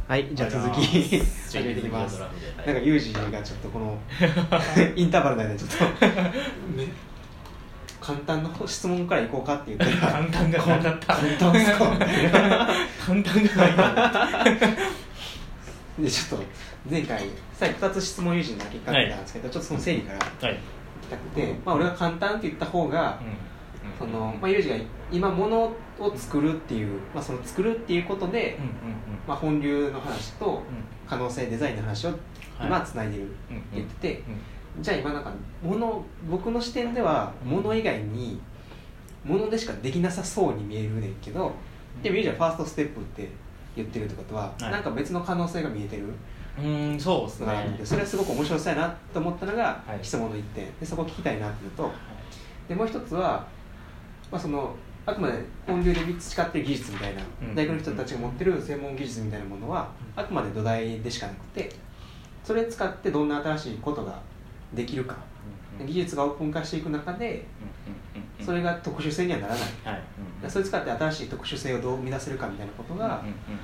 はい、じゃあ続き始めていきます。なんかユージがちょっとこのインターバルの間でちょっと簡単な質問からいこうかって言って簡単がなかった。 簡単ですか簡単がないかでちょっと前回最後2つ質問ユージに投げかけたんですけど、ちょっとその整理からいきたくて、俺が簡単って言った方が、そのユージが今物を作るっていう、その作るっていうことで、本流の話と可能性デザインの話を今つないでるって言ってて、じゃあ今なんか僕の視点では物以外に物でしかできなさそうに見えるねんけど、でもユージはファーストステップって言ってるってことは、なんか別の可能性が見えてる。 そうですね。 それはすごく面白そうやなと思ったのが質問の1点で、そこを聞きたいなっていうと、でもう一つは、そのあくまで本流で培っている技術みたいな、大学の人たちが持ってる専門技術みたいなものはあくまで土台でしかなくて、それを使ってどんな新しいことができるか、技術がオープン化していく中でそれが特殊性にはならない、それを使って新しい特殊性をどう生み出せるかみたいなことが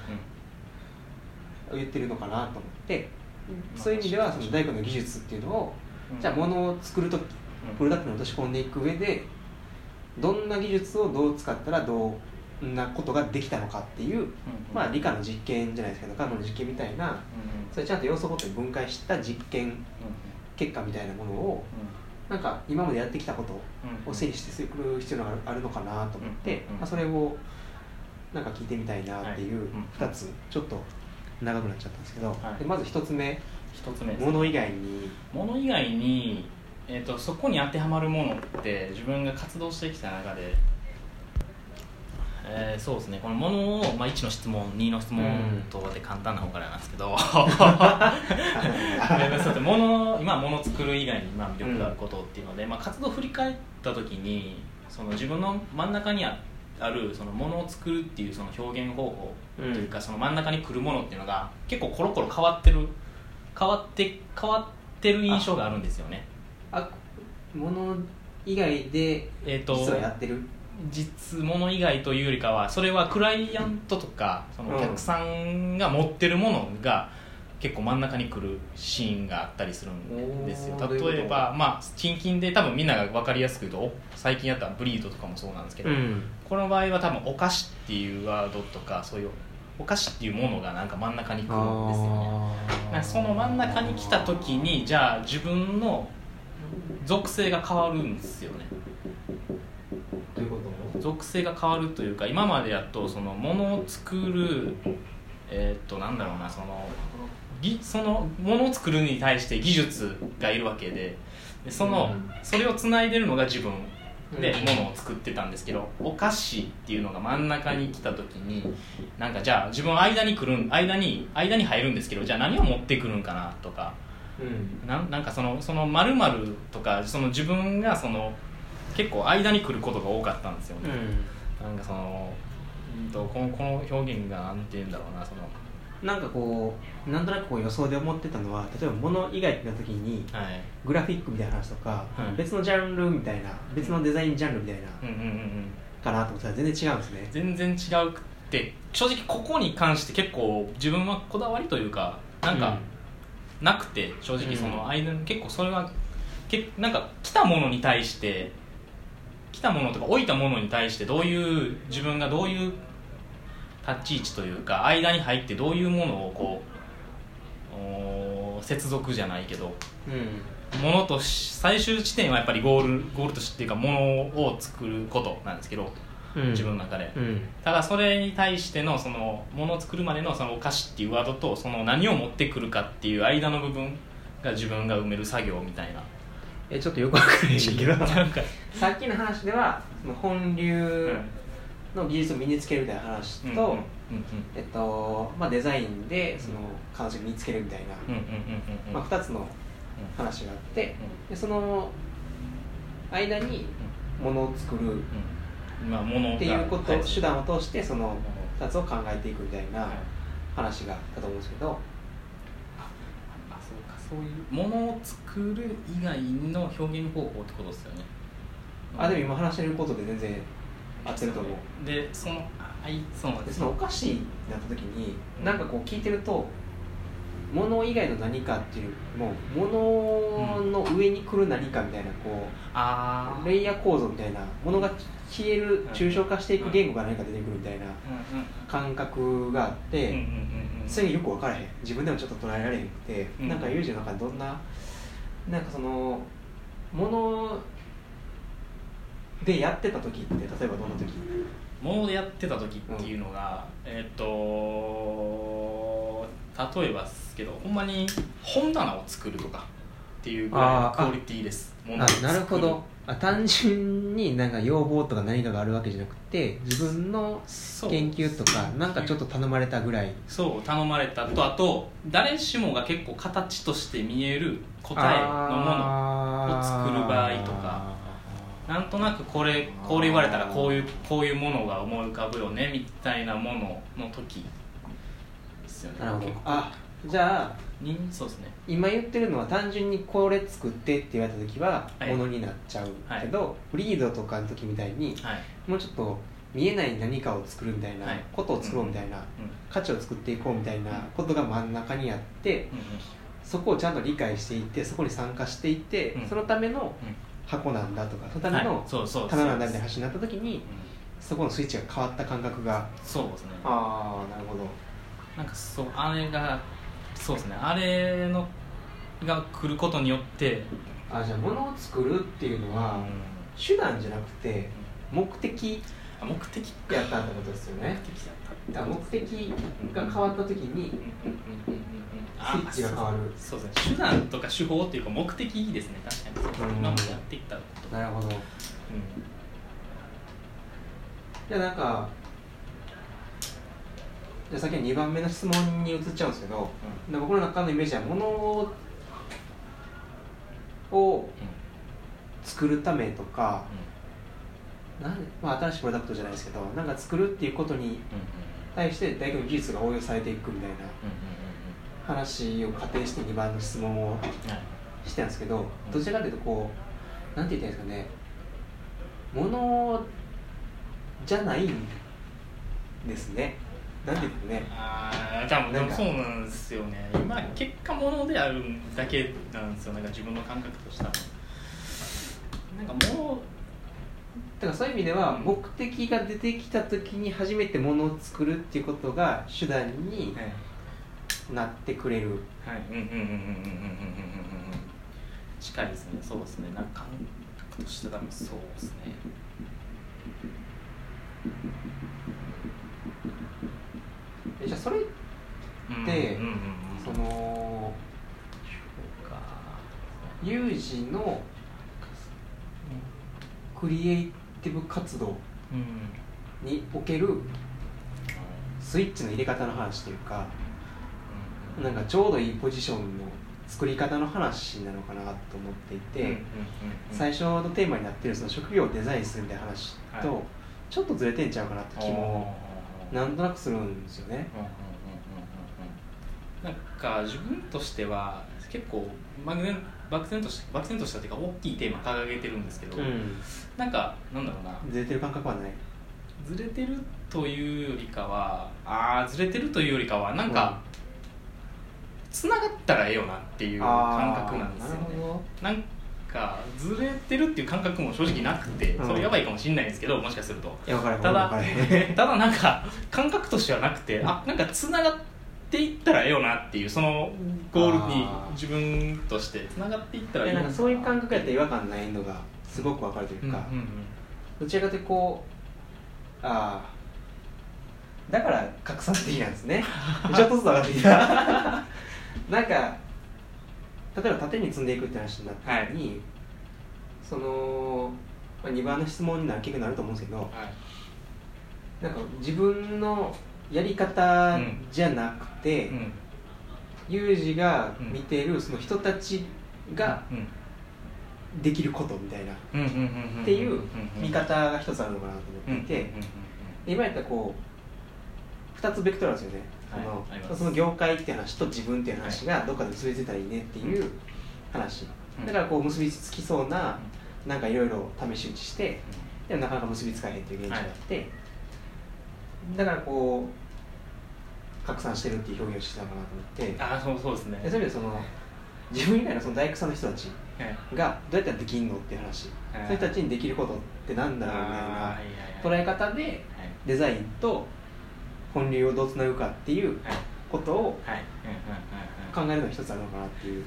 言ってるのかなと思って、そういう意味ではその大工の技術っていうのを、じゃあ物を作るときプロダクトに落とし込んでいく上でどんな技術をどう使ったらどんなことができたのかっていう、理科の実験じゃないですけど、科学の実験みたいな、それちゃんと要素ごとに分解した実験結果みたいなものを、なんか今までやってきたことを整理してくる必要があるのかなと思って、それをなんか聞いてみたいなっていう2つ、ちょっと長くなっちゃったんですけど、でまず1つ目、物以外にそこに当てはまるものって自分が活動してきた中で、そうですね、このものを、1の質問2の質問とで簡単な方からなんですけど今物作る以外に魅力があることっていうので、活動を振り返った時にその自分の真ん中にあるそのものを作るっていうその表現方法というか、その真ん中に来るものっていうのが結構コロコロ変わってる印象があるんですよね。 物以外で実はやってる、 物以外というよりかは、それはクライアントとかそのお客さんが持ってるものが結構真ん中に来るシーンがあったりするんですよ。例えば近々で多分みんなが分かりやすく言うと最近やったブリードとかもそうなんですけど、この場合は多分お菓子っていうワードとか、そういうお菓子っていうものがなんか真ん中に来るんですよね。その真ん中に来た時に、じゃあ自分の属性が変わるんですよね。 どういうこと？ 属性が変わるというか、今までやとそのものを作るなんだろうな、そのものを作るに対して技術がいるわけで、それをつないでるのが自分でものを作ってたんですけど、お菓子っていうのが真ん中に来た時に、なんかじゃあ自分は間に入るんですけど、じゃあ何を持ってくるんかなとか、なんかその〇〇とか、その自分がその結構間に来ることが多かったんですよね。なんかそのこの表現がなんて言うんだろうな、 なんかこうなんとなく予想で思ってたのは、例えば物以外ってなった時に、グラフィックみたいな話とか、別のジャンルみたいな、別のデザインジャンルみたいなかなと思ったら全然違うんですね。 全然違うくて、正直ここに関して結構自分はこだわりというかなんかなくて、正直その間に結構それはなんか来たものとか置いたものに対して自分がどういう立ち位置というか、間に入ってどういうものをこう接続じゃないけど、ものと最終地点はやっぱりゴールとしてっていうか、ものを作ることなんですけど、自分の中で、ただそれに対してのそのものを作るまでのそのお菓子っていうワードと、その何を持ってくるかっていう間の部分が自分が埋める作業みたいな。 ちょっとよくわからないけどさっきの話ではその本流の技術を身につけるみたいな話と、デザインでその形を身につけるみたいな、2つの話があって、でその間にものを作るっていうこと、手段を通してその2つを考えていくみたいな話があったと思うんですけど、 そういうものを作る以外の表現方法ってことですよね。 でも今話してることで全然合ってると思う。 でそのでそのおかしいってなった時に、なんかこう聞いてると物以外の何かっていうよりも物の上に来る何かみたいなこうレイヤー構造みたいなものが消える抽象化していく言語が何か出てくるみたいな感覚があって、それがよく分からへん、自分でもちょっと捉えられへんくて、なんかユージの中でどんななんかそのものでやってた時って例えばどんな時？ ものでやってた時っていうのが、例えばですけどほんまに本棚を作るとかっていうぐらいのクオリティです。 なるほど。単純になんか要望とか何かがあるわけじゃなくて自分の研究とかなんかちょっと頼まれたぐらい。 そう頼まれたと、あと誰しもが結構形として見える答えのものを作る場合とか、なんとなくこれ言われたらこういうものが思い浮かぶよねみたいなものの時ですよね。 なるほど。じゃあそうですね、 今言ってるのは単純にこれ作ってって言われた時はものになっちゃうけど、フリードとかの時みたいに、もうちょっと見えない何かを作るみたいなことを作ろうみたいな、価値を作っていこうみたいなことが真ん中にあって、そこをちゃんと理解していってそこに参加していって、そのための箱なんだとかそのための棚なんだみたいな話になった時に、そこのスイッチが変わった感覚が。 そうですね。 なるほど。 なんかそうですね、あれのが来ることによって、 じゃあ物を作るっていうのは、手段じゃなくて目的やったってことですよね。目的が変わった時にスイッチが変わる。 そうですね、手段とか手法っていうか目的ですね。確かに今までやってきたこと。 なるほど。じゃあなんか先に2番目の質問に移っちゃうんですけど、僕の中のイメージは物を作るためとか、新しいプロダクトじゃないですけどなんか作るっていうことに対して大学の技術が応用されていくみたいな話を仮定して2番の質問をしてたんですけど、どちらかというとこうなんて言ったらいいんですかね、物じゃないんですね。なんていうかね、 多分そうなんですよね。今結果物であるだけなんですよ。なんか自分の感覚としたらなんか物だからそういう意味では目的が出てきた時に初めて物を作るっていうことが手段になってくれる。 近いですね。そうですね。なんか感覚として多分そうですね。 じゃあそれってその有事のクリエイティブ活動におけるスイッチの入れ方の話というか、なんかちょうどいいポジションの作り方の話なのかなと思っていて、最初のテーマになっているその職業をデザインするみたいな話とちょっとずれてんちゃうかなって気もなんとなくするんですよね。 なんか自分としては結構漠然としたというか大きいテーマ掲げてるんですけど、なんだろうな、 ずれてる感覚はない。 ずれてるというよりかはなんかつながったらええよなっていう感覚なんですよね。なんかずれてるっていう感覚も正直なくて、それやばいかもしれないんですけど、もしかするとただなんか感覚としてはなくて、なんかつながっていったらええよなっていう、そのゴールに自分としてつながっていったらええよな。 そういう感覚やったら違和感ないのがすごく分かるというか、どちらかというとこうだから拡散的なんですね。ちょっとずつ分かってきた。なんか例えば縦に積んでいくって話になった時に、その、2番の質問に結局なると思うんですけど、なんか自分のやり方じゃなくて、ユージが見ているその人たちができることみたいなっていう見方が一つあるのかなと思っていて、今やったらこう2つベクトルなんですよね。その業界っていう話と自分っていう話がどっかで結びついたらいいねっていう話だから、こう結びつきそうななんかいろいろ試し打ちしてでもなかなか結びつかへんっていう現状があって、だからこう拡散してるっていう表現をしてたのかなと思って、 そうですね。 そういう意味でその自分以外のその大工さんの人たちがどうやったらできんのっていう話、そういう人たちにできることってなんだろうみたいな捉え方でデザインと本流をどうつなぐかっていうことを考えるのが一つあるのかなっていう。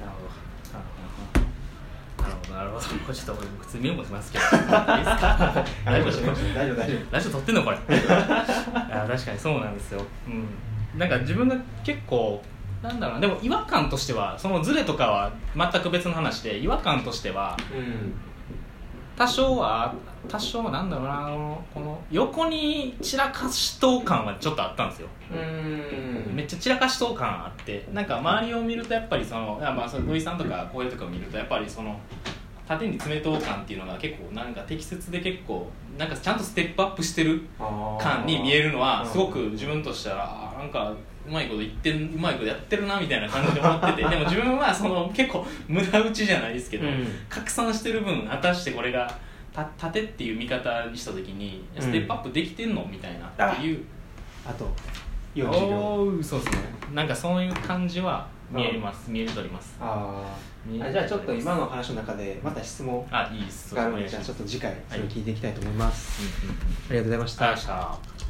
なるほど。これちょっと俺普通にメモしますけどいいですか？大丈夫ラジオ撮ってんのこれ確かにそうなんですよ、なんか自分が結構なんだろうな、でも違和感としてはそのズレとかは全く別の話で、違和感としては、多少なんだろうな、この横に散らかしとう感はちょっとあったんですよ。めっちゃ散らかしとう感あって、なんか周りを見るとやっぱりその土井さんとかこういうとかを見るとやっぱりその縦に詰めとう感っていうのが結構なんか適切で、結構なんかちゃんとステップアップしてる感に見えるのはすごく自分としてはなんかうまいことやってるなみたいな感じで思っててでも自分はその結構無駄打ちじゃないですけど、拡散してる分果たしてこれが縦っていう見方にした時にステップアップできてんのみたいなっていう、 あと40秒そうですね、なんかそういう感じは見えとります。 じゃあちょっと今の話の中でまた質問があるので、じゃあちょっと次回それを聞いていきたいと思います。ありがとうございました。